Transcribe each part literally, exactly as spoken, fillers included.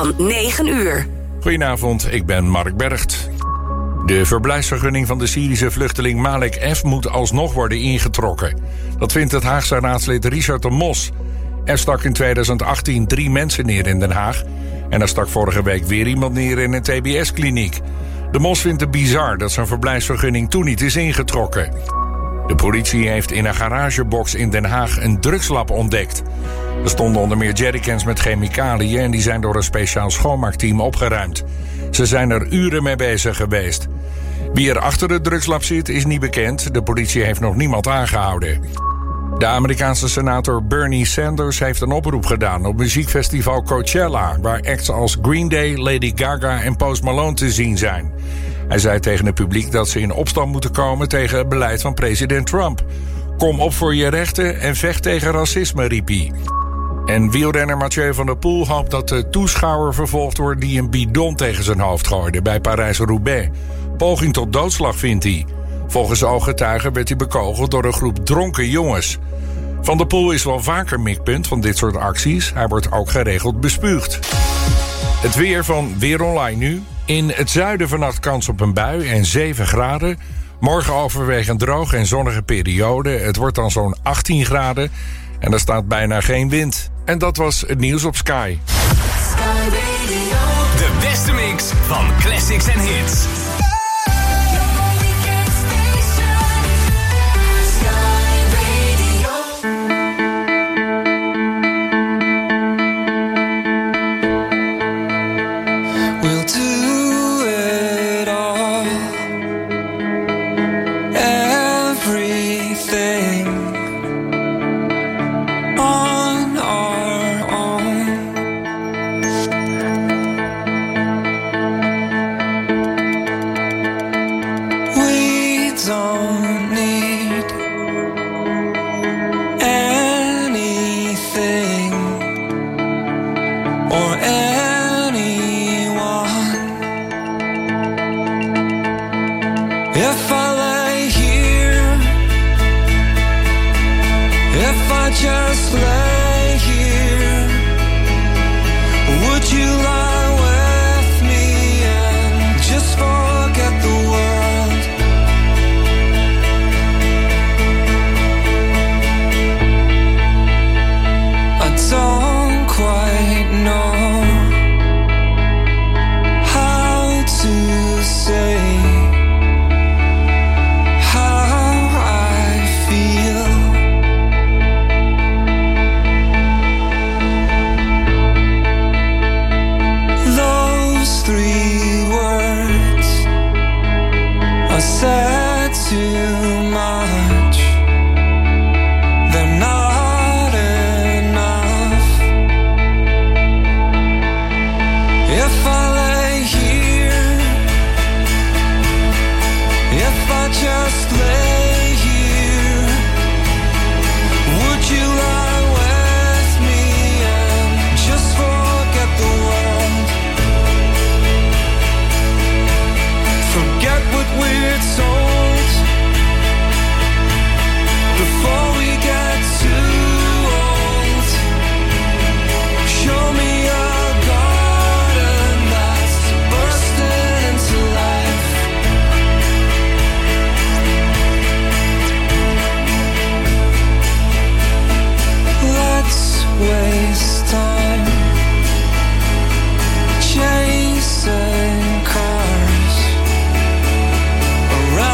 van negen uur. Goedenavond, ik ben Mark Bergt. De verblijfsvergunning van de Syrische vluchteling Malek F. moet alsnog worden ingetrokken. Dat vindt het Haagse raadslid Richard de Mos. Er stak in tweeduizend achttien drie mensen neer in Den Haag. En er stak vorige week weer iemand neer in een T B S-kliniek. De Mos vindt het bizar dat zijn verblijfsvergunning toen niet is ingetrokken. De politie heeft in een garagebox in Den Haag een drugslab ontdekt. Er stonden onder meer jerrycans met chemicaliën en die zijn door een speciaal schoonmaakteam opgeruimd. Ze zijn er uren mee bezig geweest. Wie er achter het drugslab zit is niet bekend. De politie heeft nog niemand aangehouden. De Amerikaanse senator Bernie Sanders heeft een oproep gedaan op muziekfestival Coachella, waar acts als Green Day, Lady Gaga en Post Malone te zien zijn. Hij zei tegen het publiek dat ze in opstand moeten komen tegen het beleid van president Trump. Kom op voor je rechten en vecht tegen racisme, riep hij. En wielrenner Mathieu van der Poel hoopt dat de toeschouwer vervolgd wordt die een bidon tegen zijn hoofd gooide bij Parijs-Roubaix. Poging tot doodslag vindt hij. Volgens ooggetuigen werd hij bekogeld door een groep dronken jongens. Van der Poel is wel vaker mikpunt van dit soort acties. Hij wordt ook geregeld bespuugd. Het weer van Weer Online nu. In het zuiden vannacht kans op een bui en zeven graden. Morgen overwegend droog en zonnige periode. Het wordt dan zo'n achttien graden. En er staat bijna geen wind. En dat was het nieuws op Sky. De beste mix van classics en hits. Chasing cars around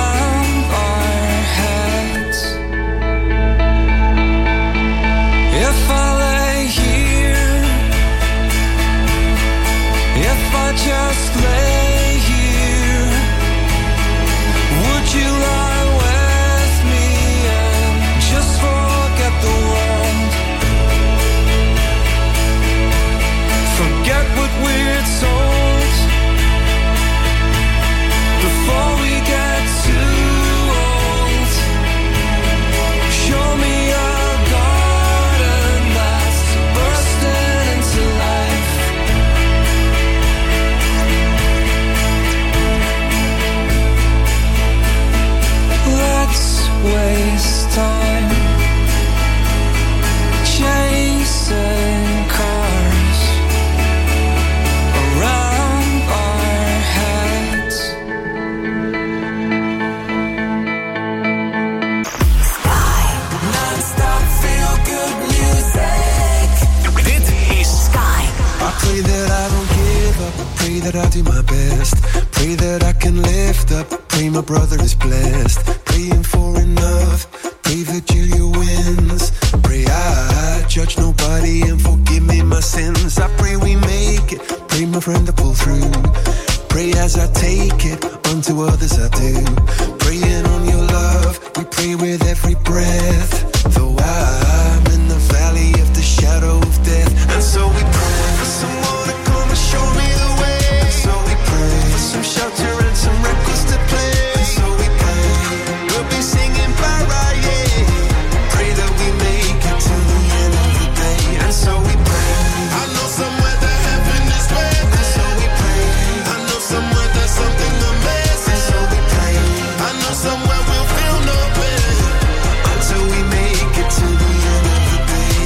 Pray that I can lift up. Pray my brother is blessed. Praying for enough. Pray that Julia wins. Pray I judge nobody and forgive me my sins. I pray we make it. Pray my friend to pull through. Pray as I take it, unto others I do. Praying on your love, we pray with every breath. Though I'm in the valley of the shadow of death. And so we pray for someone to come and show me the way. And so we pray for some shelter and some records to play. And so we pray, we'll be singing para, yeah. Pray that we make it to the end of the day. And so we pray, I know somewhere that heaven is waiting. And so we pray, I know somewhere there's something amazing. And so we pray, I know somewhere we'll feel no pain until we make it to the end of the day.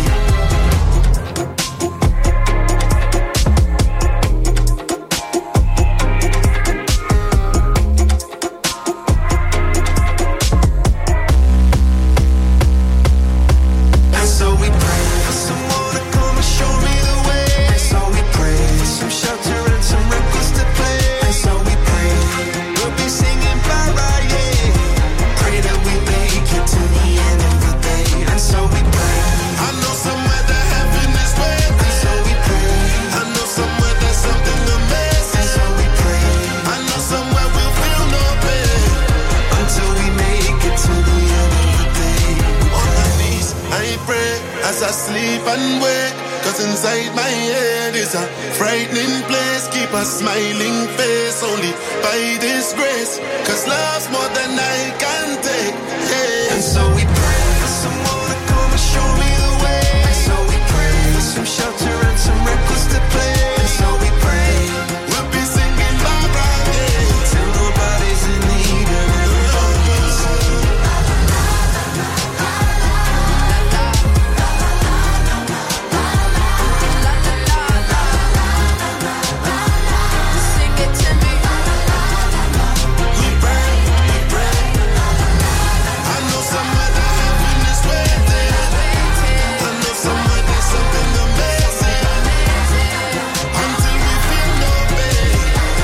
And so we pray for someone to come and show me the way. And so we pray for some shelter and some records to play. And so we pray, we'll be singing para, yeah. Pray that we make it to the end of the day. And so we pray, I know somewhere that heaven is waiting. And so we pray, I know somewhere there's something amazing. And so we pray, I know somewhere we'll feel no pain until we make it to the end of the day. On my knees, I pray as I sleep and wake. Cause inside my head is a frightening place. Keep a smiling face only by this grace. Cause love's more than I can take, yeah. And so we pray for someone to come and show me the way. And so we pray for some shelter and some records to play. And so we pray, we'll be singing Barbara, yeah. Till nobody's in need and everybody's in. Sing it to me. We pray, we pray. I know somewhere that heaven is waiting. I know somewhere there's something amazing. Until we feel no pain.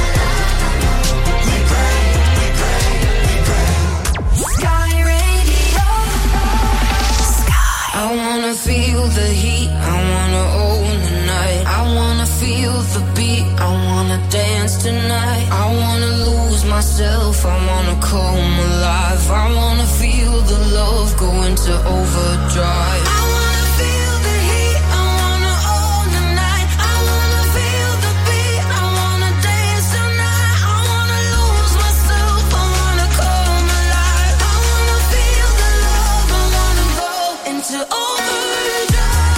We pray, we pray, we pray. Sky Radio. Sky. I wanna feel the heat. I wanna own the night. I wanna feel the beat. I wanna dance tonight. I wanna lose myself. I wanna come alive. I wanna feel the love go into overdrive. I wanna feel the heat. I wanna own the night. I wanna feel the beat. I wanna dance tonight. I wanna lose myself. I wanna come alive. I wanna feel the love. I wanna go into overdrive.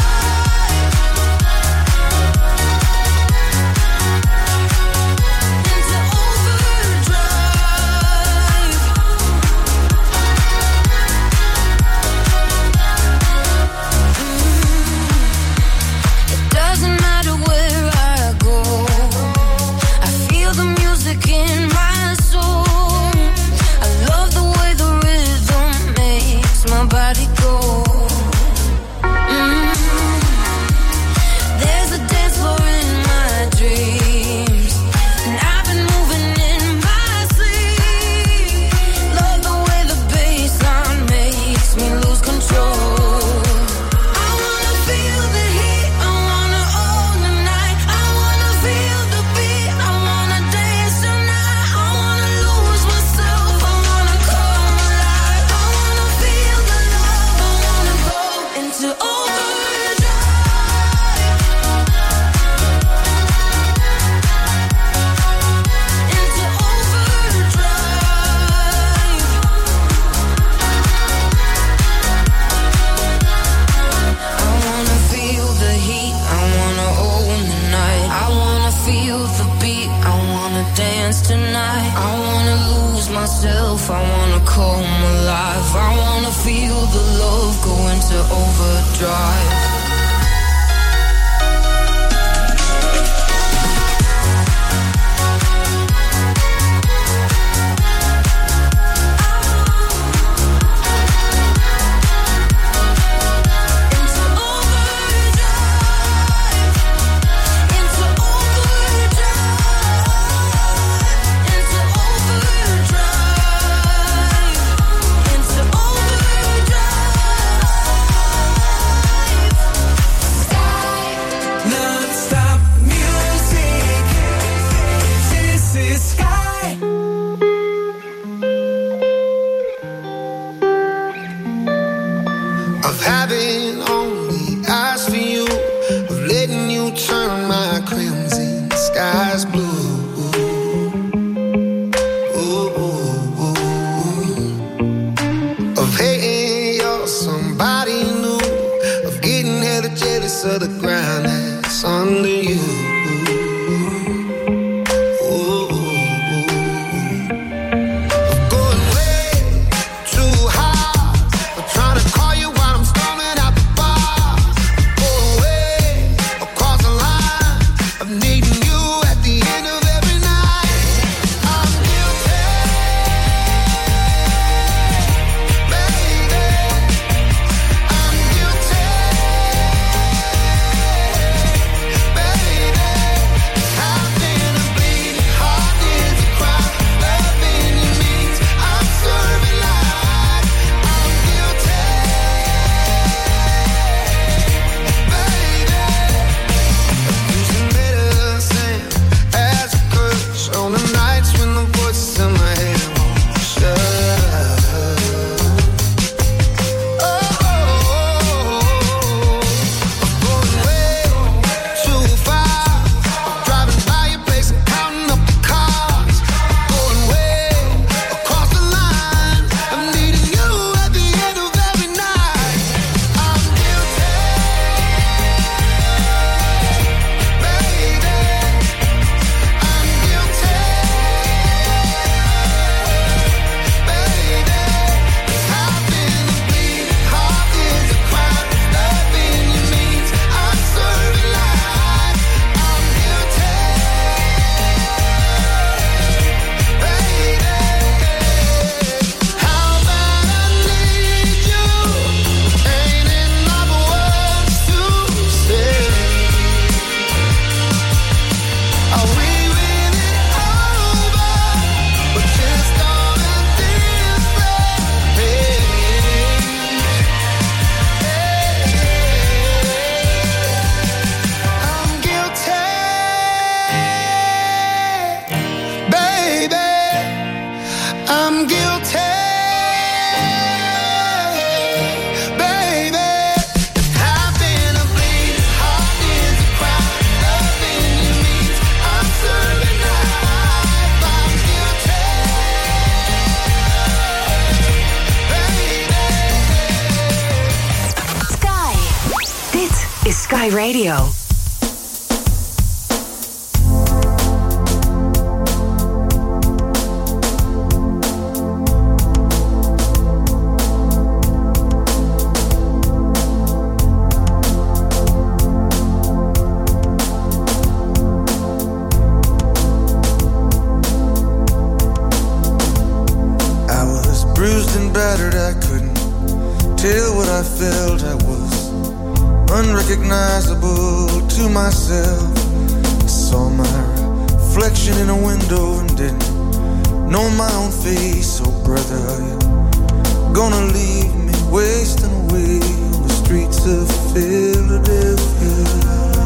Into overdrive. It doesn't matter where I go. I feel the music in my soul. I love the way the rhythm makes my body go. Mm. There's a dance floor in my dreams, and I've been moving in my sleep. Love the way the bassline makes me lose control. I wanna feel the heat. I wanna own the night. I wanna feel the beat. I wanna dance tonight. I wanna lose myself. I wanna come alive. I wanna feel the love. I wanna go into overdrive. Into overdrive. I wanna feel the heat. I wanna own the night. I wanna feel the beat. I wanna dance tonight. I wanna lose myself. I wanna come alive. I wanna feel the love go into overdrive. Into overdrive. Into overdrive. I'm guilty. Sky Radio. I was bruised and battered, I couldn't tell what I felt. I was unrecognizable to myself. I saw my reflection in a window and didn't know my own face. Oh brother, are you gonna leave me wasting away on the streets of Philadelphia?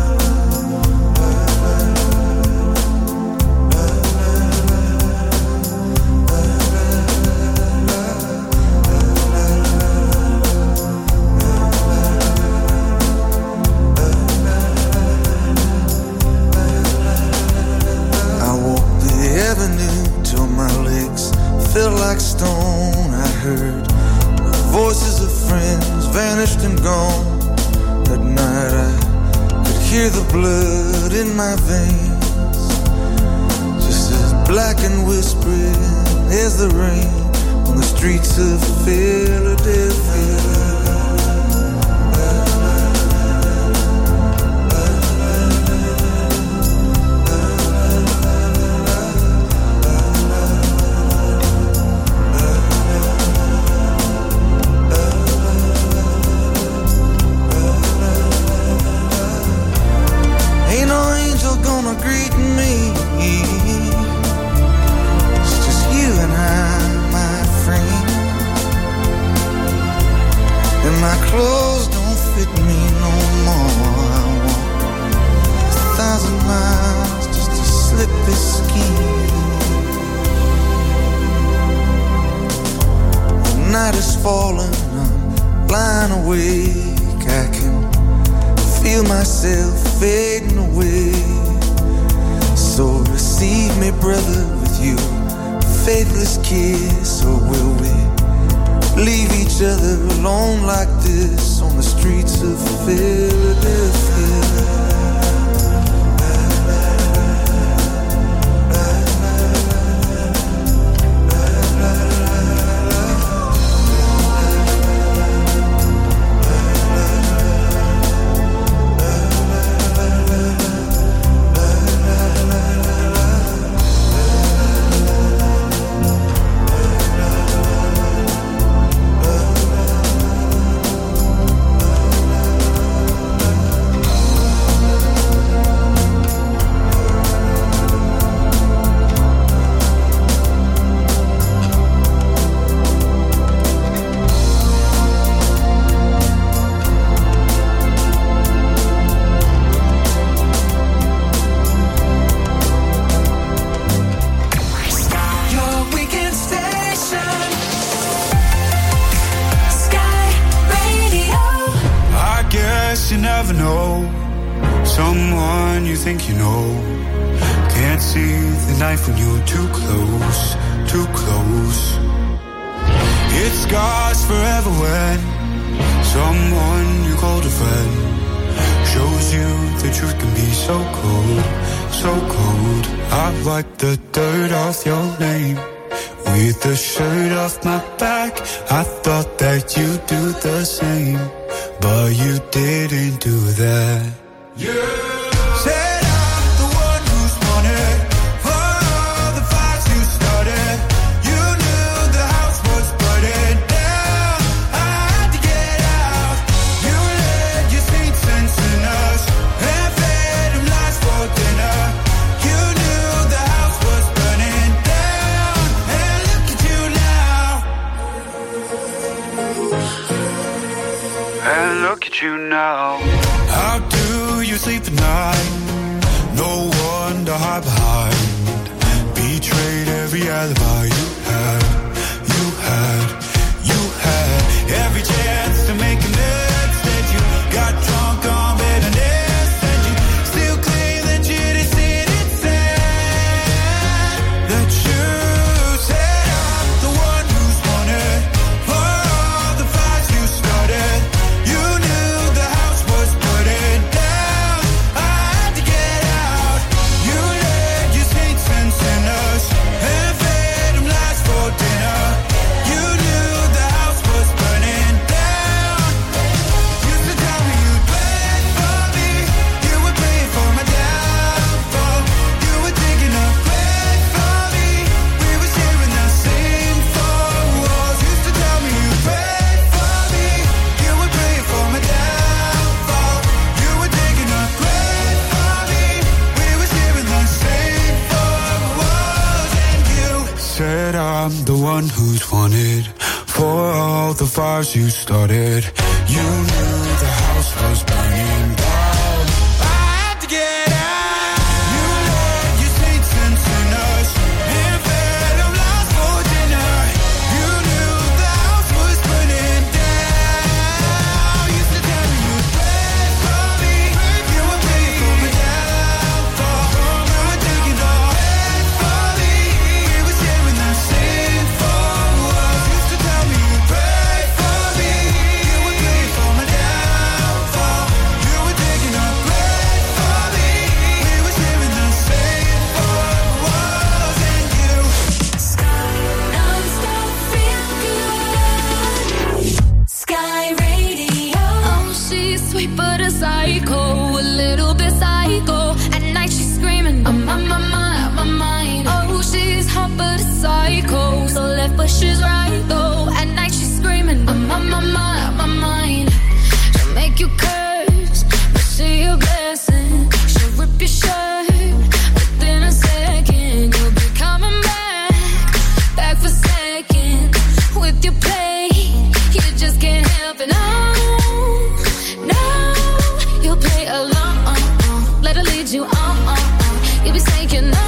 Felt like stone. I heard the voices of friends vanished and gone. That night I could hear the blood in my veins, just as black and whispering as the rain on the streets of Philadelphia. My clothes don't fit me no more. I walk a thousand miles just to slip this skin. The night is falling, I'm lying awake. I can feel myself fading away. So receive me, brother, with you faithless kiss, or will we leave each other alone like this on the streets of Philadelphia? I'm the one who's wanted for all the fires you started. You knew the house was burning down. I had to get out. You led your saints and sinners and fed them lost for dinner. You knew the house was burning down. Used to tell me you'd pray for me. You would pray for my downfall. You were taking all pray for me. We were sharing the same four walls. Used to tell me you'd pray for me. You would pray for my downfall. You were taking all pray for me. We were sharing the same four walls. And you Non-stop feel good. Sky Radio. Oh, she's sweet but a psycho, a little bit psycho. At night she's screaming, I'm on my mind, my mind. Oh, she's hot but a psycho, so left but she's right though. At night she's screaming, I'm on my mind, my mind. She'll make you curse, but she a blessing. She'll rip your shirt within a second. You'll be coming back, back for seconds. With your play, you just can't help it. No, no, you'll play along. Let her lead you on. You'll be saying no,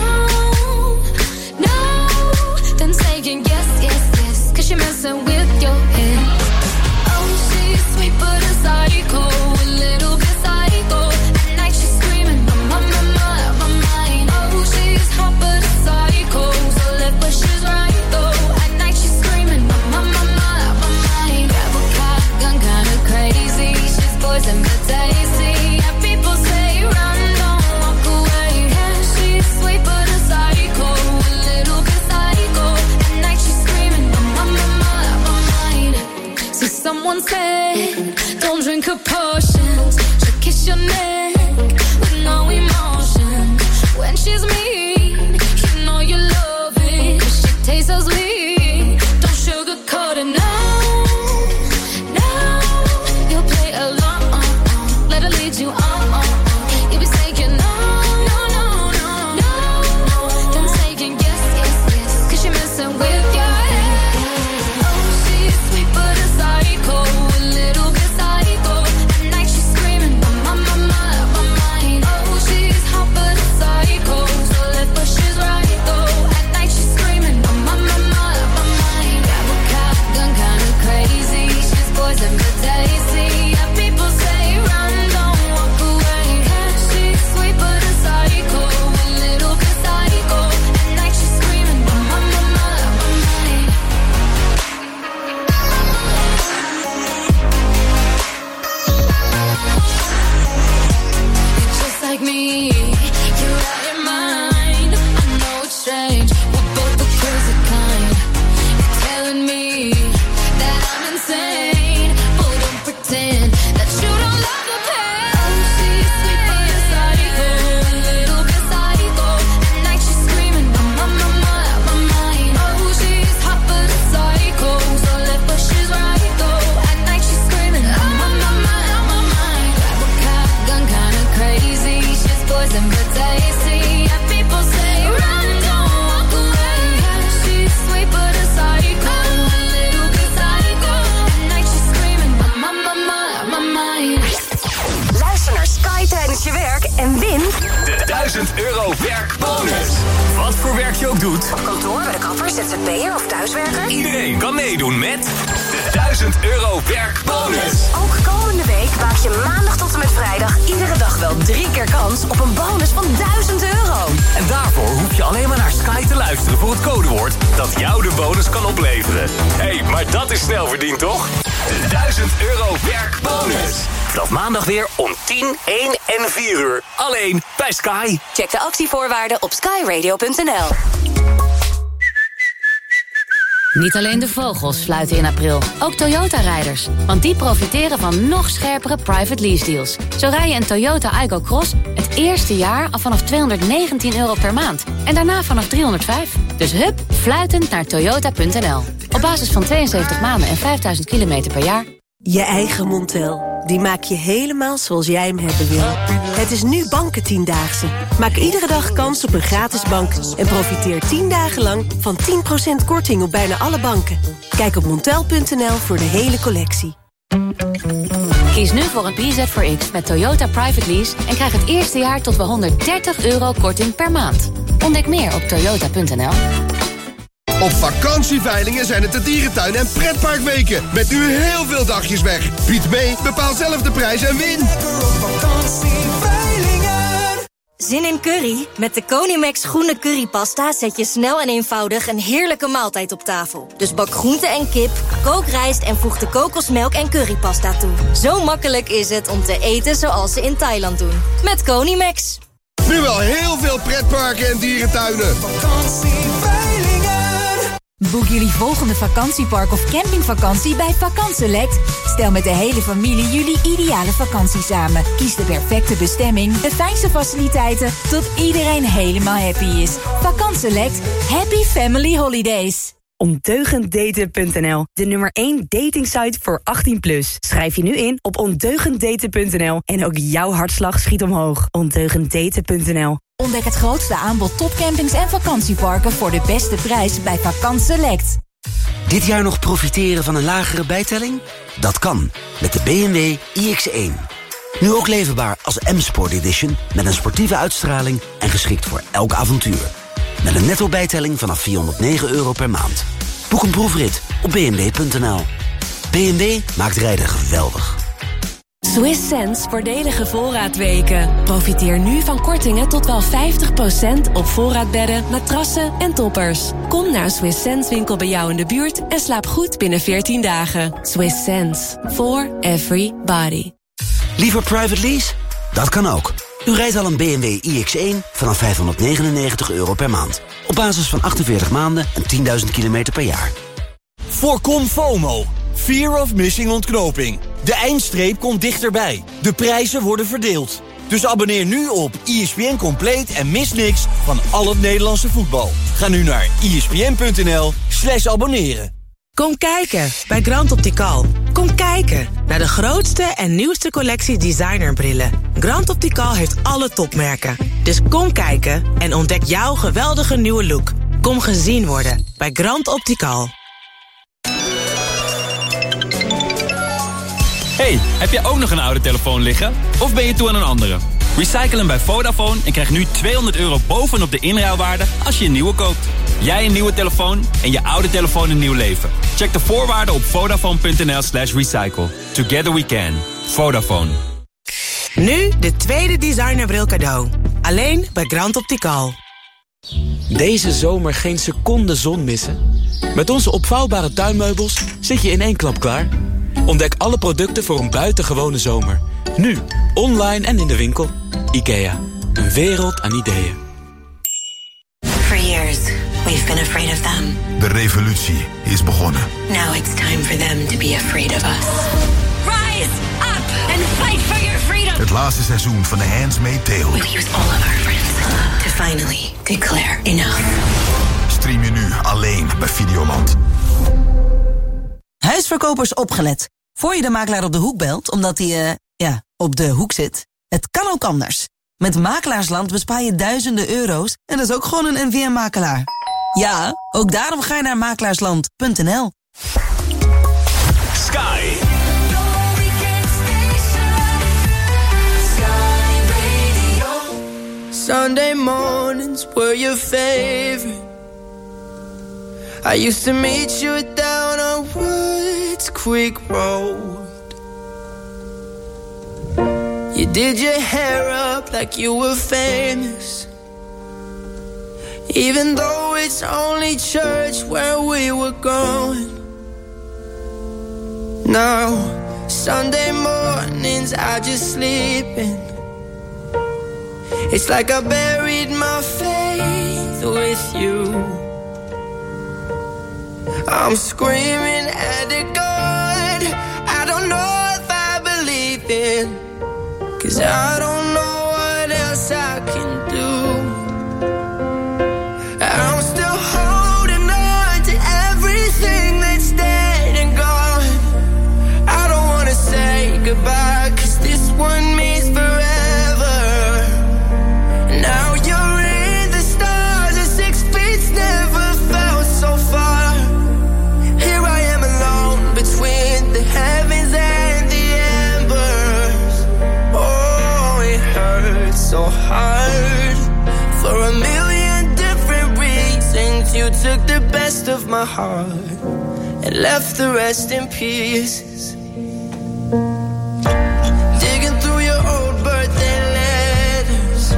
no, then saying yes, yes, yes. Cause you're messing with your head. Oh, she's sweet but a psycho, a little bit psycho. At night she's screaming, I'm on my mind, my mind. Oh, she's hot but a psycho, so left but she's right though. At night she's screaming, I'm on my mind, my mind. Grab a cop, gun kinda crazy. She's poison but tasty. Yeah, people say run, don't walk away. Yeah, she's sweet but a psycho, a little bit psycho. At night she's screaming, I'm on my mind, my mind. See, someone said, don't drink her potions. She'll kiss your neck with no emotion. When she's mean, you know you love it. She tastes so sweet, don't sugarcoat it. No, no, you'll play along. Let her lead you on. You'll be saying no, no, no, no, no. Then saying yes, yes, yes. Cause you're messing with your head. Oh, she's sweet but a psycho, a little bit psycho. At night she's screaming, I'm on my mind, my mind. Oh, she's hot but a psycho, so left but she's right though. At night she's screaming, I'm on my mind, my mind. Grab a cop, gun kinda crazy. She's poison but tasty. Yeah, people say run, don't walk away. Yeah, she's sweet but a psycho, a little bit psycho. At night she's screaming, I'm on my mind, my mind. You're just like me, you're out your mind. I know it's strange, we're both the crazy kind. You're telling me that I'm insane, but don't pretend that you don't love the pain. Oh, she's sweet but a psycho, a little bit psycho. At night she's screaming, I'm on my mind, my mind. Oh, she's hot but a psycho, so left but she's right though. At night she's screaming, I'm on my mind, my mind. Grab a cop, gun kinda crazy. She's poison but tasty. Yeah, people say run, don't walk away. Yeah, she's sweet but a psycho, a little bit psycho. At night she's screaming, I'm on my mind, my mind. Luister naar Sky tijdens je werk en win De duizend euro werkbonus. Wat voor werk je ook doet, op kantoor, bij de kapper, Z Z P'er of thuiswerker. iedereen kan meedoen met de duizend euro werkbonus. Ook komende week maak je maandag tot en met vrijdag iedere dag wel drie keer kans op een bonus van duizend euro. En daarvoor hoef je alleen maar naar Sky te luisteren voor het codewoord dat jou de bonus kan opleveren. Hé, hey, maar dat is snel verdiend, toch? De duizend euro werkbonus. Vanaf maandag weer om tien, één en vier uur. Alleen bij Sky. Check de actievoorwaarden op skyradio punt n l. Niet alleen de vogels fluiten in april, ook Toyota-rijders. Want die profiteren van nog scherpere private lease deals. Zo rij je een Toyota Aygo Cross het eerste jaar al vanaf tweehonderdnegentien euro per maand. En daarna vanaf driehonderdvijf. Dus hup, fluitend naar toyota punt n l. Op basis van tweeënzeventig maanden en vijfduizend kilometer per jaar. Je eigen Montel. die maak je helemaal zoals jij hem hebben wil. Het is nu Bankentiendaagse. Maak iedere dag kans op een gratis bank en profiteer tien dagen lang van tien procent korting op bijna alle banken. Kijk op montel punt n l voor de hele collectie. Kies nu voor een P Z four X met Toyota Private Lease en krijg het eerste jaar tot wel honderddertig euro korting per maand. Ontdek meer op toyota punt n l. Op vakantieveilingen zijn het de dierentuin en pretparkweken. Met nu heel veel dagjes weg. Bied mee, bepaal zelf de prijs en win. Zin in curry? Met de Conimax groene currypasta zet je snel en eenvoudig een heerlijke maaltijd op tafel. Dus bak groente en kip, kook rijst en voeg de kokosmelk en currypasta toe. Zo makkelijk is het om te eten zoals ze in Thailand doen. Met Conimax. Nu wel heel veel pretparken en dierentuinen. Boek jullie volgende vakantiepark of campingvakantie bij Vakant Select. Stel met de hele familie jullie ideale vakantie samen. Kies de perfecte bestemming, de fijnste faciliteiten, tot iedereen helemaal happy is. Vakant Select. Happy Family Holidays. Ondeugenddaten punt n l, de nummer één datingsite voor achttien plus. Schrijf je nu in op ondeugenddaten punt n l en ook jouw hartslag schiet omhoog. ondeugenddaten punt n l. Ontdek het grootste aanbod topcampings en vakantieparken voor de beste prijs bij Vakant Select. Dit jaar nog profiteren van een lagere bijtelling? Dat kan, met de B M W i X één. Nu ook leverbaar als M-Sport Edition, met een sportieve uitstraling en geschikt voor elk avontuur. Met een netto bijtelling vanaf vierhonderdnegen euro per maand. Boek een proefrit op b m w punt n l. B M W maakt rijden geweldig. Swiss Sense voordelige voorraadweken. Profiteer nu van kortingen tot wel vijftig procent op voorraadbedden, matrassen en toppers. Kom naar een Swiss Sense winkel bij jou in de buurt en slaap goed binnen veertien dagen. Swiss Sense. For everybody. Liever private lease? Dat kan ook. U rijdt al een B M W i X één vanaf vijfhonderdnegenennegentig euro per maand. Op basis van achtenveertig maanden en tienduizend kilometer per jaar. Voorkom FOMO. Fear of missing ontknoping. De eindstreep komt dichterbij. De prijzen worden verdeeld. Dus abonneer nu op E S P N Compleet en mis niks van al het Nederlandse voetbal. Ga nu naar E S P N punt n l slash abonneren. Kom kijken bij Grand Optical. Kom kijken naar de grootste en nieuwste collectie designerbrillen. Grand Optical heeft alle topmerken. Dus kom kijken en ontdek jouw geweldige nieuwe look. Kom gezien worden bij Grand Optical. Hey, heb jij ook nog een oude telefoon liggen? Of ben je toe aan een andere? Recycle hem bij Vodafone en krijg nu tweehonderd euro bovenop de inruilwaarde als je een nieuwe koopt. Jij een nieuwe telefoon en je oude telefoon een nieuw leven. Check de voorwaarden op vodafone punt n l slash recycle. Together we can. Vodafone. Nu de tweede designerbril cadeau. Alleen bij Grand Optical. Deze zomer geen seconde zon missen? Met onze opvouwbare tuinmeubels zit je in één klap klaar. Ontdek alle producten voor een buitengewone zomer. Nu, online en in de winkel. IKEA, een wereld aan ideeën. For years, we've been afraid of them. De revolutie is begonnen. Now it's time for them to be afraid of us. Rise up and fight for your freedom. Het laatste seizoen van The Handmaid's Tale. We'll use all of our friends to finally declare enough. Stream je nu alleen bij Videoland. Huisverkopers opgelet. Voor je de makelaar op de hoek belt, omdat hij, uh, ja, op de hoek zit. Het kan ook anders. Met Makelaarsland bespaar je duizenden euro's en dat is ook gewoon een N V M-makelaar. Ja, ook daarom ga je naar makelaarsland punt n l. Sky. Sunday mornings were your favorite. I used to meet you down on Woods Creek Road. You did your hair up like you were famous, even though it's only church where we were going. Now, Sunday mornings I just sleep in. It's like I buried my faith with you. I'm screaming at the God I don't know if I believe in, 'cause I don't know what else I can do. I'm still holding on to everything that's dead and gone. I don't wanna say goodbye, of my heart and left the rest in pieces. Digging through your old birthday letters,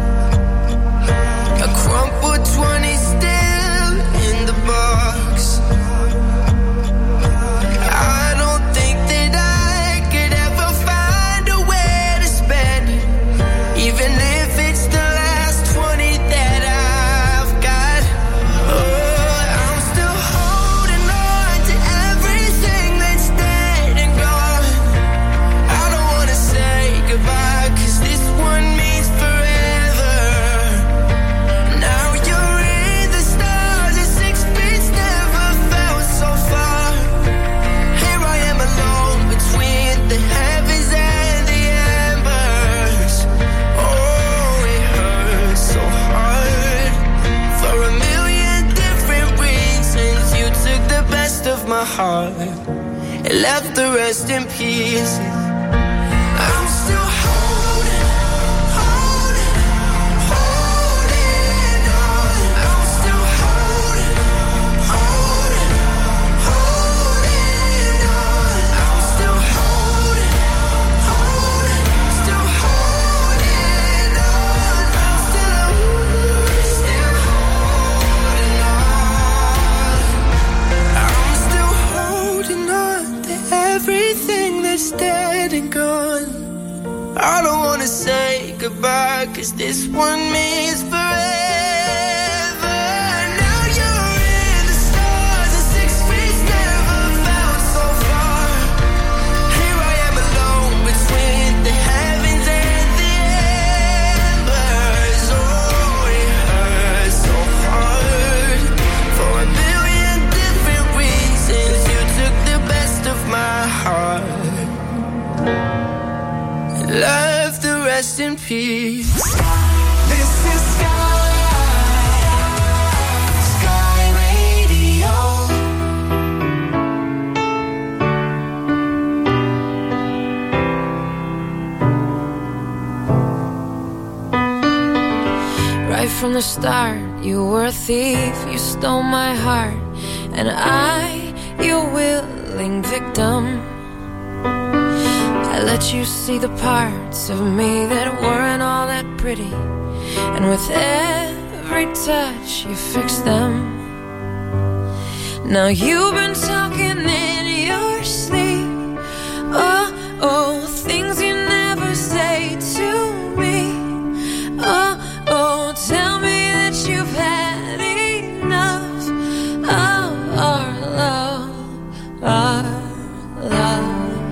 a crumpled twenty still in the box. I don't think that I could ever find a way to spend it, even if it's the last twenty that I've got. Oh, I'm still holding on to everything that's dead and gone. I don't wanna say goodbye, 'cause this one means forever. Now you're in the stars, and six feet never felt so far. Here I am alone between the heavens and the embers. Oh, it hurts so hard for a million different reasons. You took the best of my heart and left the rest in pieces. I'm still holding, holding, holding on. I'm still holding, holding, holding on. I'm still holding, holding, still holding on. I'm still, still holding on. I'm still holding on to everything that's dead and gone. I don't wanna say goodbye, 'cause this one means forever. Now you're in the stars, and six feet never felt so far. Here I am alone between the heavens and the embers. Oh, it hurts so hard for a million different reasons. You took the best of my heart and left the rest in peace. This is Sky, Sky Radio. Right from the start, you were a thief, you stole my heart, and I, your willing victim. I let you see the parts of me that weren't all that pretty, and with every touch you fixed them. Now you've been talking in your sleep, oh, oh, things you never say to me. Oh, oh, tell me that you've had enough of our love, our love.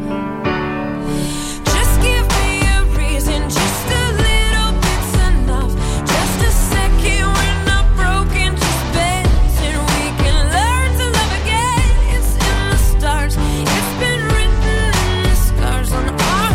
Just give me a reason, just a little bit's enough. Just a second, we're not broken, just bends, and we can learn to love again. It's in the stars, it's been written in the scars on our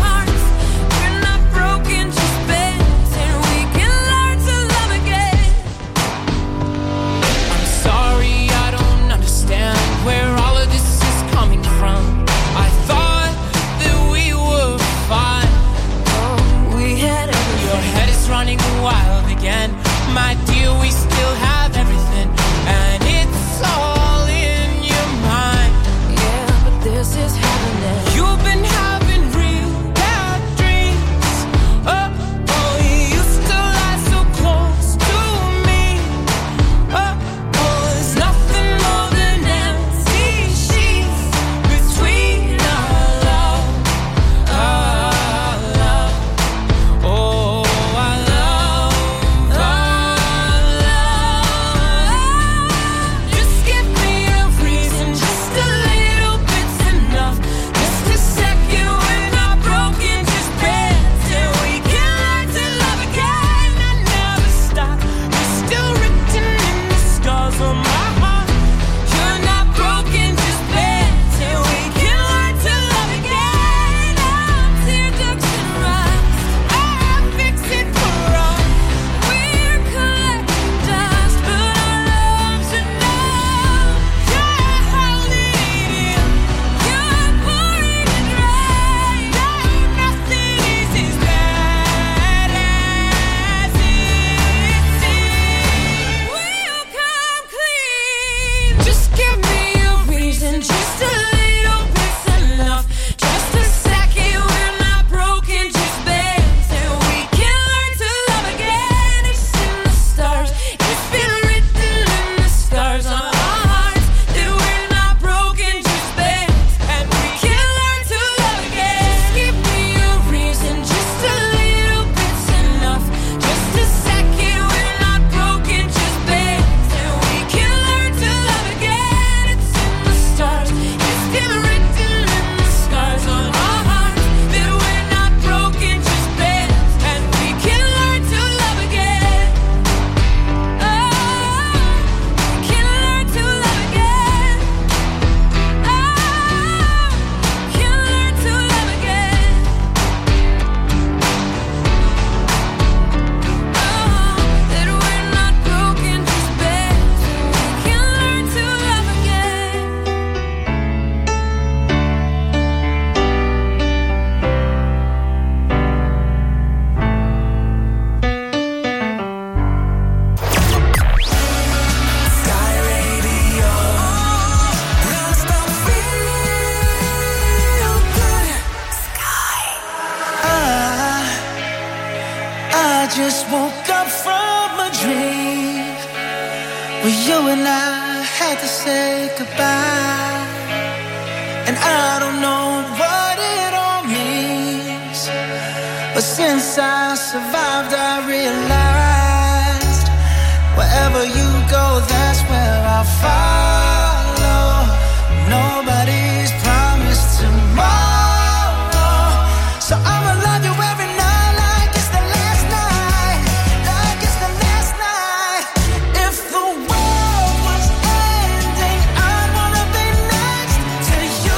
just woke up from a dream where you and I had to say goodbye. And I don't know what it all means, but since I survived I realized wherever you go, that's where I'll follow. Nobody's promised tomorrow, so I'ma love you every night like it's the last night, like it's the last night. If the world was ending, I'd wanna be next to you.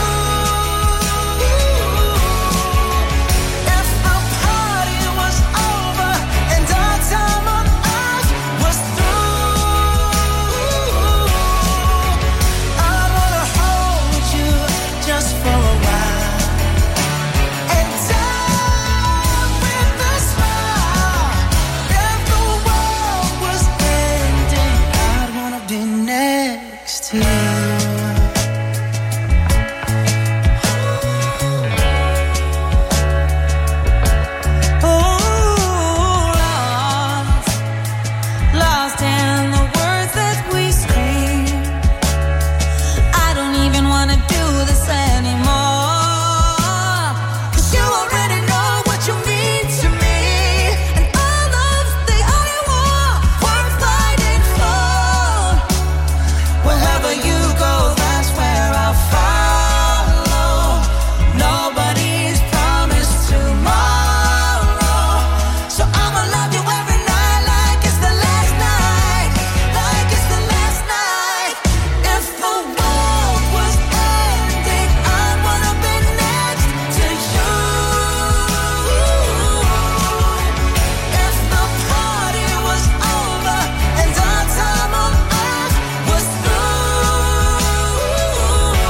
If the party was over and our time on earth was through, I'd wanna hold you just for a while and die with a smile. If the world was ending, I'd wanna be next to you. Lost in the words that we scream. I don't even wanna do this anymore, 'cause you already know what you mean to me, and all of the only war worth fighting for. Wherever you go, that's where I'll follow. Nobody's promised tomorrow, so I'ma love you every night like it's the last night, like it's the last night. If the world was ending, I'd wanna be next to you. If the party was over and our time on earth was through,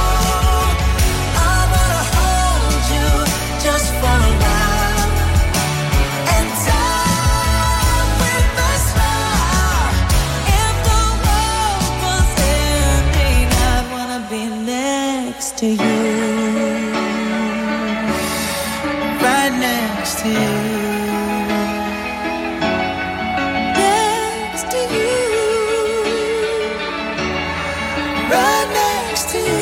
I wanna hold you just for a while and die with a smile. If the world was ending, I'd wanna be next to you, Right next to you. next to you. Right next to you.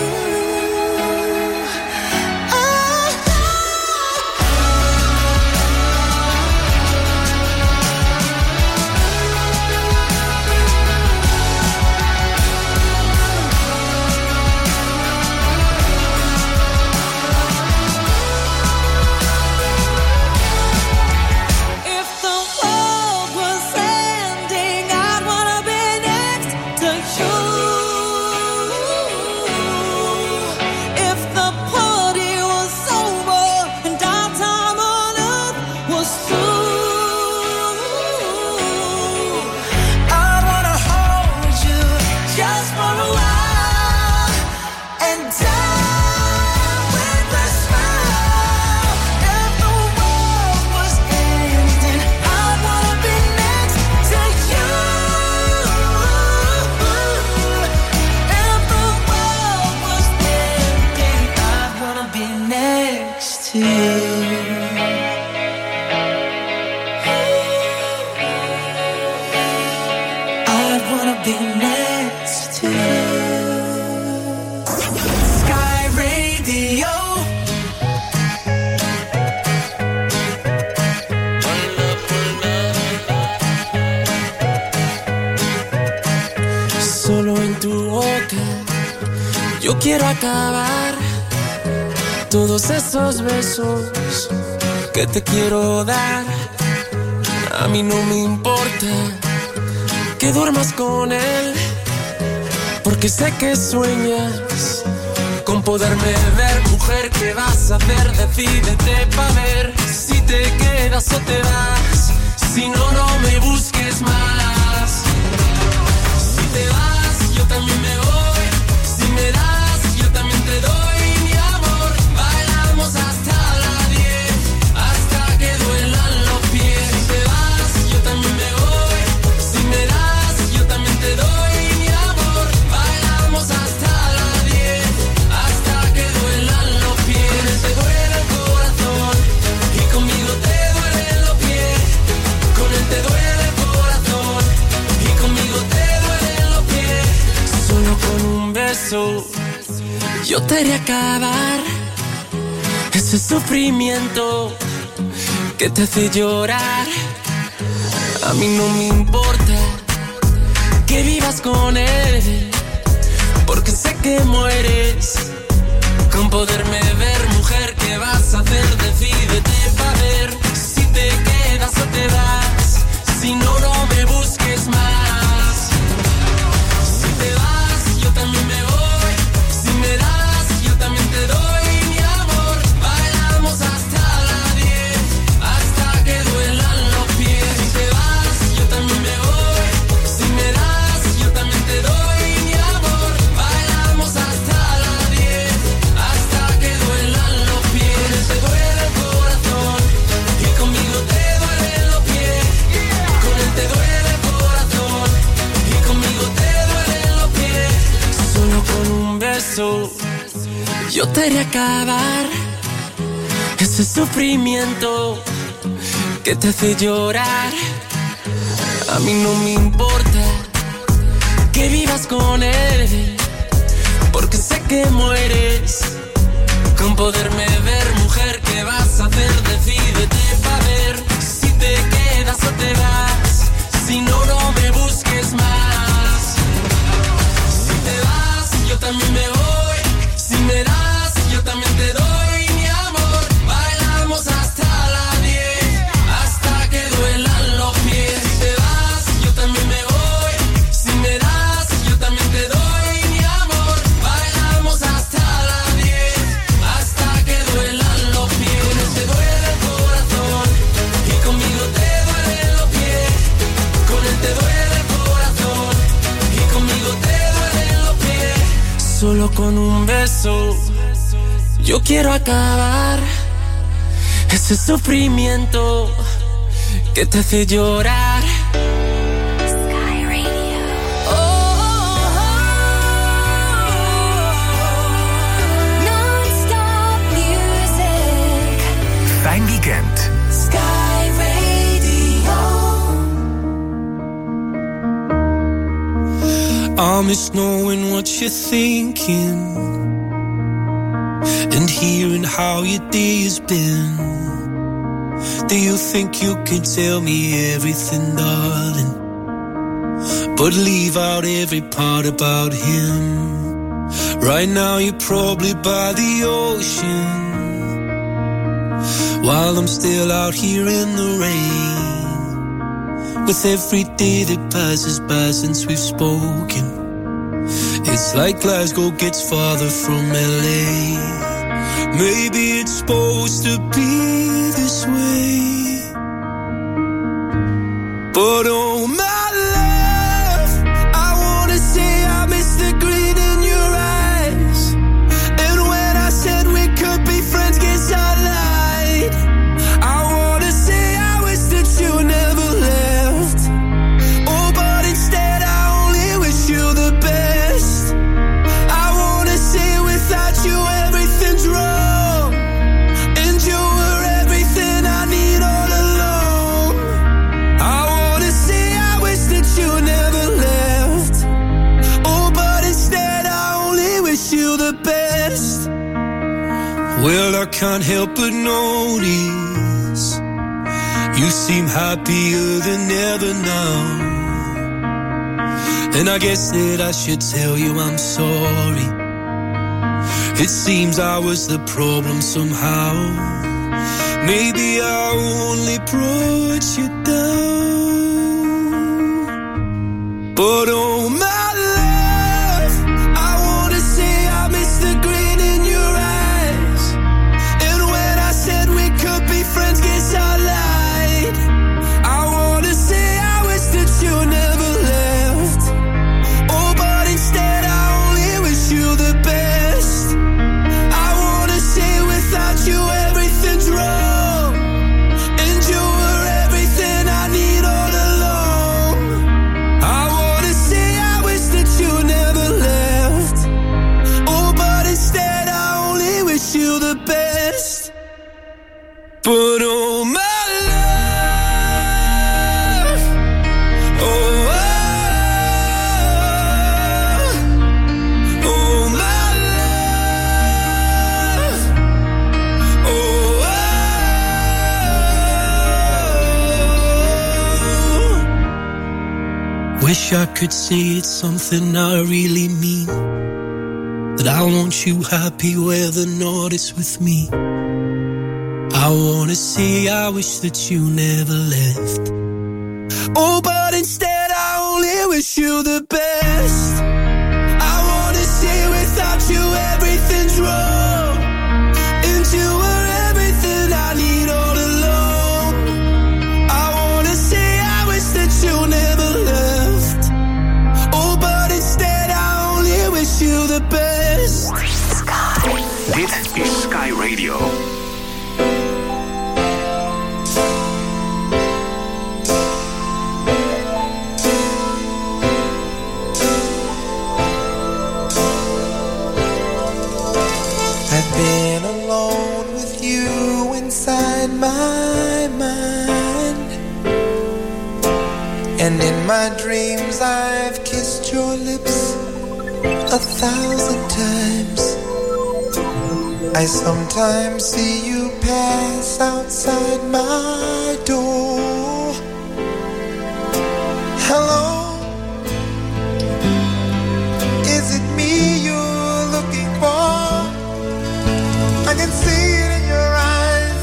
If the world was ending, I'd wanna be next to you. If the party was over and our time on earth was through, I wanna hold you just for a while and die with a smile. If the world was ending, I'd wanna be next to you. If the world was ending, I'd wanna be next to you. I'd wanna be next to you. Sky Radio. Solo en tu boca yo quiero acabar todos esos besos que te quiero dar. A mí no me importa que duermas con él, porque sé que sueñas con poderme ver. Mujer, ¿qué vas a hacer? Decídete pa' ver si te quedas o te vas. Si no, no me busques más. Si te vas, yo también me voy. Si me das, yo también te doy mi amor. Bailamos hasta las diez, hasta que duelan los pies. Si te vas, yo también me voy. Si me das, yo también te doy mi amor. Bailamos hasta las diez, hasta que duelan los pies. Con él te duele el corazón y conmigo te duelen los pies. Con él te duele Yo te haré acabar ese sufrimiento que te hace llorar. A mí no me importa que vivas con él, porque sé que mueres con poderme ver. Mujer, ¿qué vas a hacer? Decídete pa' ver si te quedas o te vas. Si no, no me busques más. Si te vas, yo también me voy. Si me das, yo también te doy mi amor. Bailamos hasta las diez, hasta que duelan los pies. Si te vas, yo también me voy. Si me das, yo también te doy mi amor. Bailamos hasta las diez, hasta que duelan los pies. Te duele el corazón y conmigo te duelen los pies. Con él te duele el corazón y conmigo te duelen los pies. Solo con un beso yo te haré acabar ese sufrimiento que te hace llorar. A mí no me importa que vivas con él, porque sé que mueres con poderme ver. Mujer, ¿qué vas a hacer? Decídete pa' ver si te quedas o te vas. Si no, no me busques más. Si te vas, yo también me voy. Si me das, yo también te doy mi amor. Bailamos hasta las diez, hasta que duelan los pies. Si te vas, yo también me voy. Si me das, yo también te doy mi amor. Bailamos hasta las diez, hasta que duelan los pies. Con él te duele el corazón y conmigo te duelen los pies. Con él te duele el corazón y conmigo te duelen los pies. Solo con un beso yo quiero acabar ese sufrimiento que te hace llorar. Sky Radio. Oh, oh, oh. Non-stop music. Fijn weekend. Sky Radio. I miss knowing what you're thinking and hearing how your day has been. Do you think you can tell me everything, darling, but leave out every part about him? Right now you're probably by the ocean, while I'm still out here in the rain. With every day that passes by since we've spoken, it's like Glasgow gets farther from L A. Maybe it's supposed to be this way, but oh my love, I wanna say I miss the green in your eyes. And when I said we could be friends, guess I lied. I wanna say I wish that you never left. Oh, but instead I only wish you the best. I wanna say without you everything's wrong, and you were everything I need all along. I wanna say I wish that you never left. Oh, but instead I only wish you the best. Well, I can't help but notice you seem happier than ever now, and I guess that I should tell you I'm sorry. It seems I was the problem somehow. Maybe I only brought you down, but oh my love, I wanna say I miss the green in your eyes. And when I said we could be friends, guess I lied. I wanna say I wish that you never left. Oh, but instead I only wish you the best. I wanna say without you everything's wrong, and you were everything I need all along. I wanna say I wish that you never left. Oh, but instead I only wish you the best. But oh my love, oh, oh, oh my love. wish I could say it's something I really mean. That I want you happy whether or not it's with me. I wanna say I wish that you never left. Oh, but instead I only wish you the best. I wanna say without you everything's wrong, and you were everything I need all along. I wanna say I wish that you never left. Oh, but instead I only wish you the best. Sky. Dit is Sky Radio. Been alone with you inside my mind, and in my dreams I've kissed your lips a thousand times. I sometimes see you pass outside my door. Hello, is it me you're looking for? I can see it in your eyes,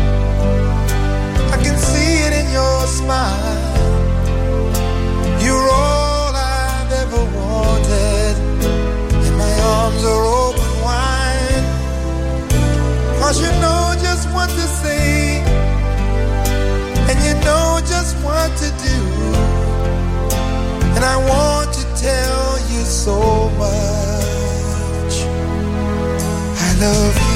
I can see it in your smile. You're all I've ever wanted, and my arms are open wide. 'Cause you know just what to say, and you know just what to do. And I want to tell you so much. I love you.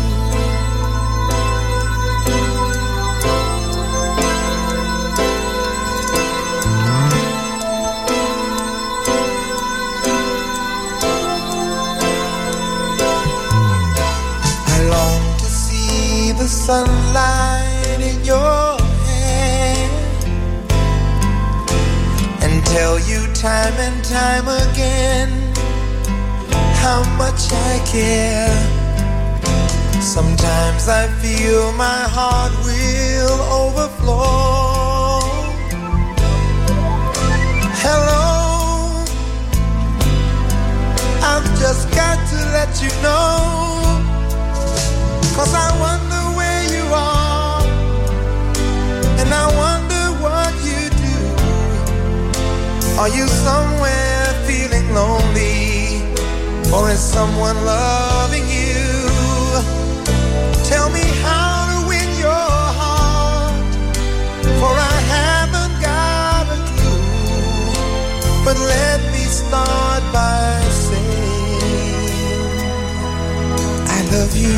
The sunlight in your hair, and tell you time and time again how much I care. Sometimes I feel my heart will overflow. Hello, I've just got to let you know, 'cause I wonder where you are, and I wonder what you do. Are you somewhere feeling lonely, or is someone loving you? Tell me how to win your heart, for I haven't got a clue. But let me start by saying I love you.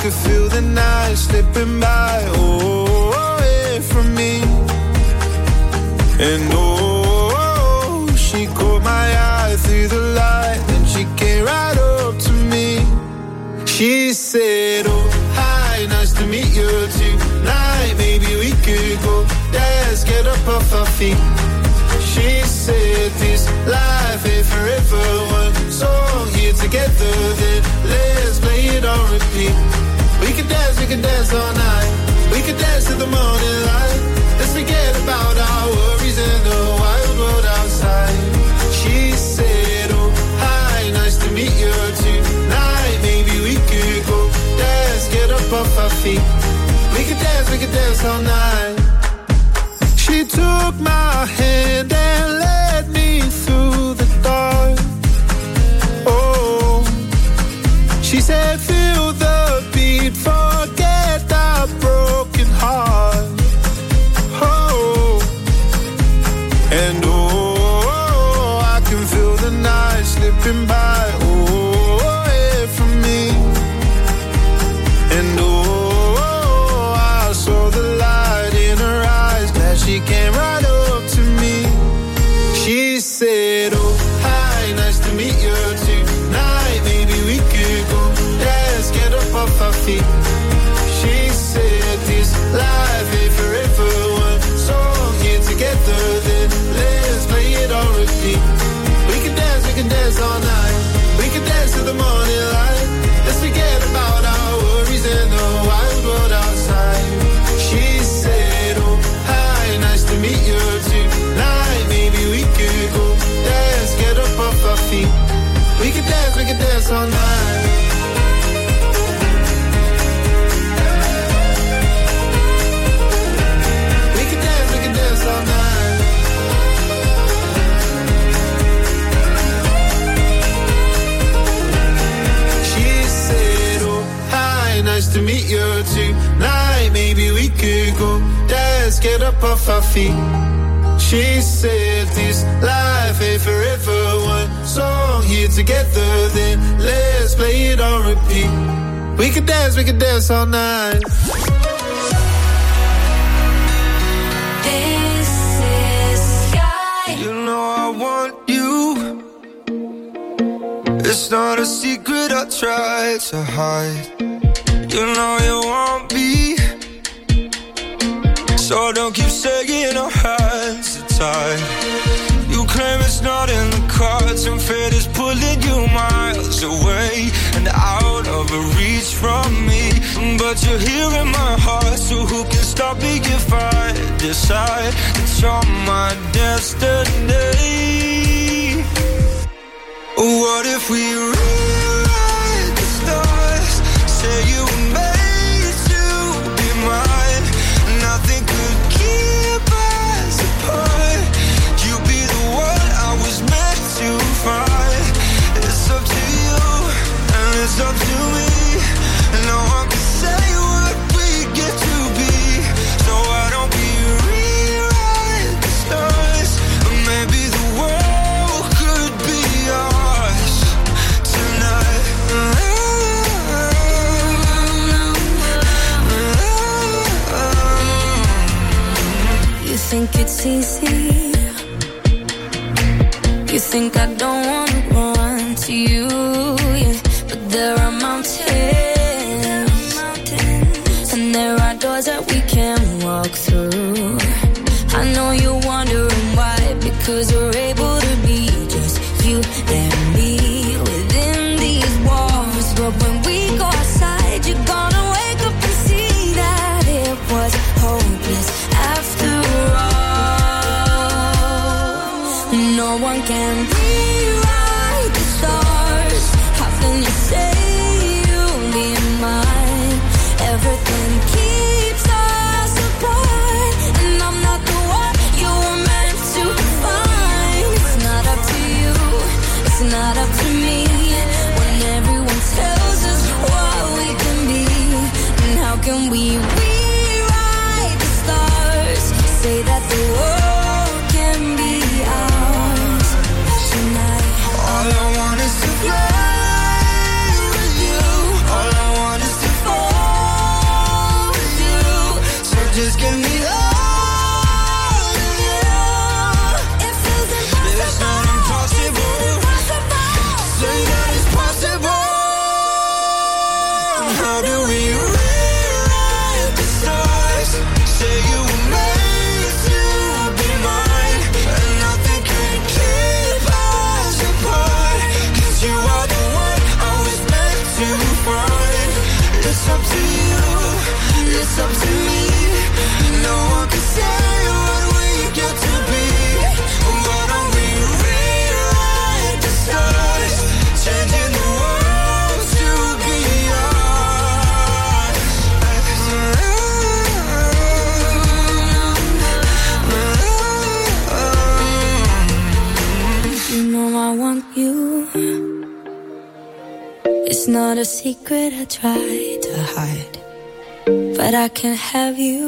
could feel the night slipping by, oh, away from me. And oh, she caught my eye through the light, then she came right up to me. She said, oh, hi, nice to meet you tonight. Maybe we could go dance, get up off our feet. She said this life ain't forever, one song here together, then let's play it on repeat. We could dance, we could dance all night. We could dance to the morning light. Let's forget about our worries and the wild world outside. She said, oh, hi, nice to meet you tonight. Maybe we could go dance, get up off our feet. We could dance, we could dance all night. She took my hand and led me through the dark. Oh, she said, feel the beat, forget that broken heart. Oh, and oh, I can feel the night slipping by, oh, away from me. And oh, I saw the light in her eyes, glad she came right up to me. She said, oh, hi, nice to meet you tonight. Maybe we could go dance, get up off our feet. She said this life ain't forever, one song here together, then let's play it on repeat. We can dance, we can dance all night. We can dance to the morning light. Let's forget about our worries and the wild world outside. She said, oh, hi, nice to meet you tonight. Maybe we could go dance, get up off our feet. We can dance, we can dance all night. We can dance, we can dance all night. She said, oh, hi, nice to meet you tonight. Maybe we could go dance, get up off our feet. She said this life ain't forever, one song here together, then let's play it on repeat. We could dance, we could dance all night. This is Sky. You know I want you. It's not a secret I try to hide. You know you want me, so don't keep saying our hands are tied. You claim it's not in the cards, and fate is pulling you miles away and out of reach from me. But you're here in my heart, so who can stop me if I decide that you're my destiny? What if we rewrite the stars? Say you were made to be mine. Nothing could keep us apart. You be the one I was meant to find. It's up to you and it's up to me. No one can say what we get to be. So why don't we rewrite the stars? Or maybe the world could be ours tonight. You think it's easy? You think I don't wanna run to you, yeah. But there are mountains, and there are doors that we can walk through. I know you're wondering why, because we're able to be just you and me within these walls. But when we go outside, you're gonna wake up and see that it was hopeless after all. No one can rewrite the stars. How can you say you'll be mine? Everything keeps us apart, and I'm not the one you were meant to find. It's not up to you, it's not up to me. When everyone tells us what we can be, and how can we rewrite the stars? Say that the world can be ours tonight. All I want is to fly with you. All I want is to fall how do we rewrite the stars? Say you were made to be mine, and nothing can keep us apart. 'Cause you are the one I was meant to find. It's up to you, it's up to me. No one can say what we get to be. Why don't we rewrite the stars? Changing the world to be ours. You know I want you. It's not a secret I try to hide, but I can't have you.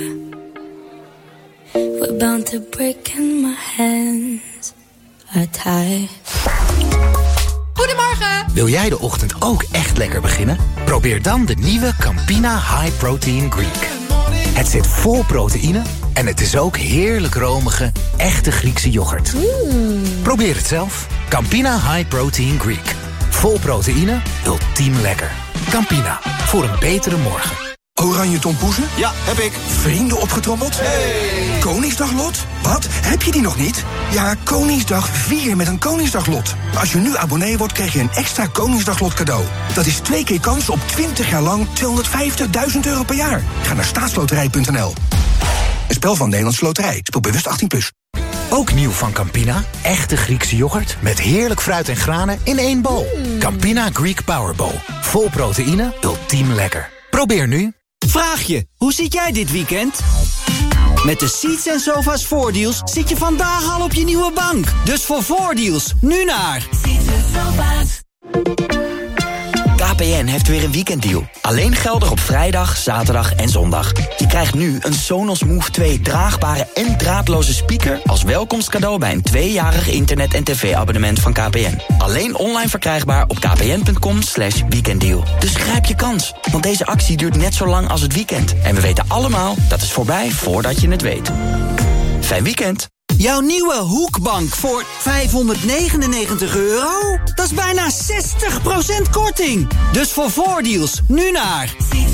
We're bound to break and my hands are tied. Goedemorgen! Wil jij de ochtend ook echt lekker beginnen? Probeer dan de nieuwe Campina High Protein Greek. Het zit vol proteïne en het is ook heerlijk romige, echte Griekse yoghurt. Mm. Probeer het zelf. Campina High Protein Greek. Vol proteïne, ultiem lekker. Campina, voor een betere morgen. Oranje tompoezen? Ja, heb ik. Vrienden opgetrommeld? Hey. Koningsdaglot? Wat? Heb je die nog niet? Ja, Koningsdag vier met een Koningsdaglot. Als je nu abonnee wordt, krijg je een extra Koningsdaglot cadeau. Dat is twee keer kans op twintig jaar lang tweehonderdvijftigduizend euro per jaar. Ga naar staatsloterij punt n l. Een spel van Nederlandse Loterij. Speel bewust achttien plus. Ook nieuw van Campina. Echte Griekse yoghurt met heerlijk fruit en granen in één bol. Mm. Campina Greek Power Bowl. Vol proteïne, ultiem lekker. Probeer nu. Vraag je, hoe zit jij dit weekend? Met de Seats en Sofa's voordeals zit je vandaag al op je nieuwe bank. Dus voor voordeals, nu naar Seats en Sofa's. K P N heeft weer een weekenddeal. Alleen geldig op vrijdag, zaterdag en zondag. Je krijgt nu een Sonos Move twee draagbare en draadloze speaker als welkomstcadeau bij een tweejarig internet- en tv-abonnement van K P N. Alleen online verkrijgbaar op kpn.com slash weekenddeal. Dus grijp je kans, want deze actie duurt net zo lang als het weekend. En we weten allemaal, dat is voorbij voordat je het weet. Fijn weekend. Jouw nieuwe Hoekbank voor vijfhonderdnegenennegentig euro? Dat is bijna zestig procent korting. Dus voor voordeals, nu naar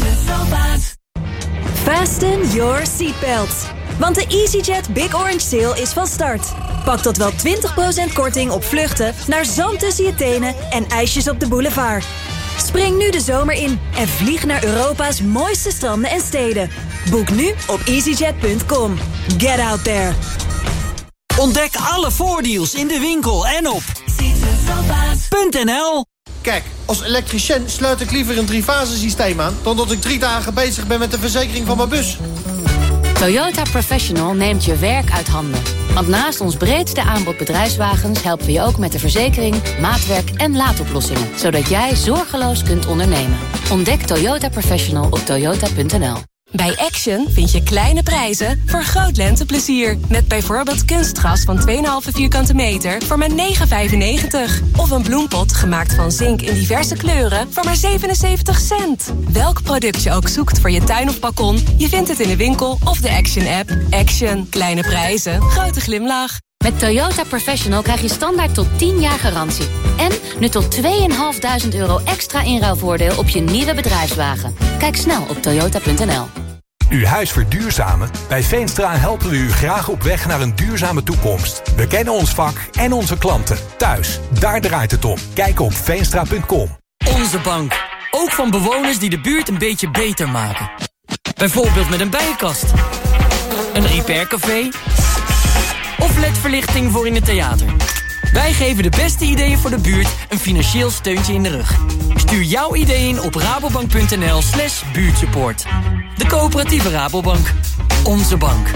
Fasten your seatbelts. Want de EasyJet Big Orange Sale is van start. Pak tot wel twintig procent korting op vluchten naar zand tussen je tenen en ijsjes op de boulevard. Spring nu de zomer in en vlieg naar Europa's mooiste stranden en steden. Boek nu op easyjet punt com. Get out there. Ontdek alle voordeals in de winkel en op .nl. Kijk, als elektricien sluit ik liever een drie-fase-systeem aan dan dat ik drie dagen bezig ben met de verzekering van mijn bus. Toyota Professional neemt je werk uit handen. Want naast ons breedste aanbod bedrijfswagens helpen we je ook met de verzekering, maatwerk en laadoplossingen. Zodat jij zorgeloos kunt ondernemen. Ontdek Toyota Professional op toyota punt n l. Bij Action vind je kleine prijzen voor groot lenteplezier. Met bijvoorbeeld kunstgras van twee komma vijf vierkante meter voor maar negen vijfennegentig. Of een bloempot gemaakt van zink in diverse kleuren voor maar zevenenzeventig cent. Welk product je ook zoekt voor je tuin of balkon, je vindt het in de winkel of de Action-app. Action. Kleine prijzen. Grote glimlach. Met Toyota Professional krijg je standaard tot tien jaar garantie. En nu tot tweeduizend vijfhonderd euro extra inruilvoordeel op je nieuwe bedrijfswagen. Kijk snel op toyota punt n l. Uw huis verduurzamen? Bij Veenstra helpen we u graag op weg naar een duurzame toekomst. We kennen ons vak en onze klanten. Thuis, daar draait het om. Kijk op veenstra punt com. Onze bank. Ook van bewoners die de buurt een beetje beter maken. Bijvoorbeeld met een bijenkast. Een repaircafé. Of L E D-verlichting voor in het theater. Wij geven de beste ideeën voor de buurt een financieel steuntje in de rug. Stuur jouw idee in op rabobank punt n l slash buurtsupport. De coöperatieve Rabobank. Onze bank.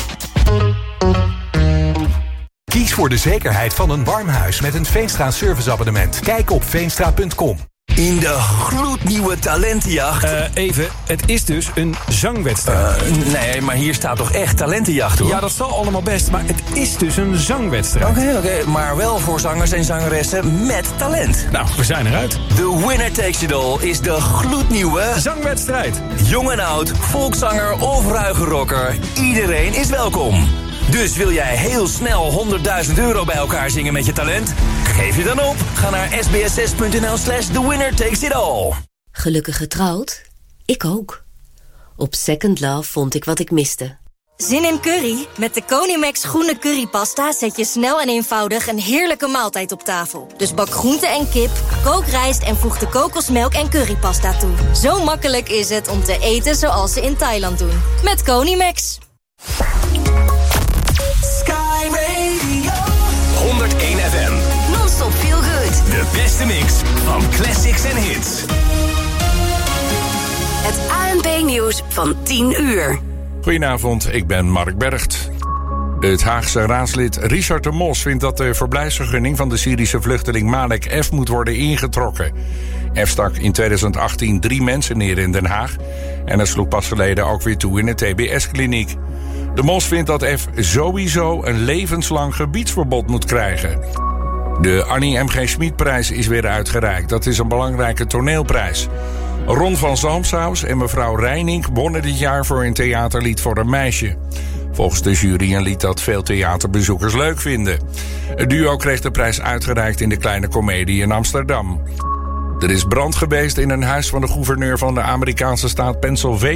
Kies voor de zekerheid van een warm huis met een Veenstra serviceabonnement. Kijk op veenstra punt com. In de gloednieuwe talentenjacht. Uh, even, het is dus een zangwedstrijd. Uh, nee, maar hier staat toch echt talentenjacht, hoor? Ja, dat zal allemaal best, maar het is dus een zangwedstrijd. Oké, okay, oké, okay, maar wel voor zangers en zangeressen met talent. Nou, we zijn eruit. The winner takes it all is de gloednieuwe zangwedstrijd. Jong en oud, volkszanger of ruige rocker. Iedereen is welkom. Dus wil jij heel snel honderdduizend euro bij elkaar zingen met je talent? Geef je dan op. Ga naar s b s s punt n l slash the winner takes it all. Gelukkig getrouwd? Ik ook. Op Second Love vond ik wat ik miste. Zin in curry? Met de Conimax groene currypasta zet je snel en eenvoudig een heerlijke maaltijd op tafel. Dus bak groente en kip, kook rijst en voeg de kokosmelk en currypasta toe. Zo makkelijk is het om te eten zoals ze in Thailand doen. Met Conimax. Sky Radio. honderdéén F M. Non-stop feel good. De beste mix van classics en hits. Het A N P-nieuws van tien uur. Goedenavond, ik ben Mark Bergt. Het Haagse raadslid Richard de Mos vindt dat de verblijfsvergunning van de Syrische vluchteling Malek F. moet worden ingetrokken. F stak in tweeduizend achttien drie mensen neer in Den Haag en hij sloeg pas geleden ook weer toe in een T B S-kliniek. De Mos vindt dat F sowieso een levenslang gebiedsverbod moet krijgen. De Annie M G Schmid-prijs is weer uitgereikt. Dat is een belangrijke toneelprijs. Ron van Zalmshaus en mevrouw Reining wonnen dit jaar voor een theaterlied voor een meisje. Volgens de jury een lied dat veel theaterbezoekers leuk vinden. Het duo kreeg de prijs uitgereikt in de Kleine Comedie in Amsterdam. Er is brand geweest in een huis van de gouverneur van de Amerikaanse staat Pennsylvania.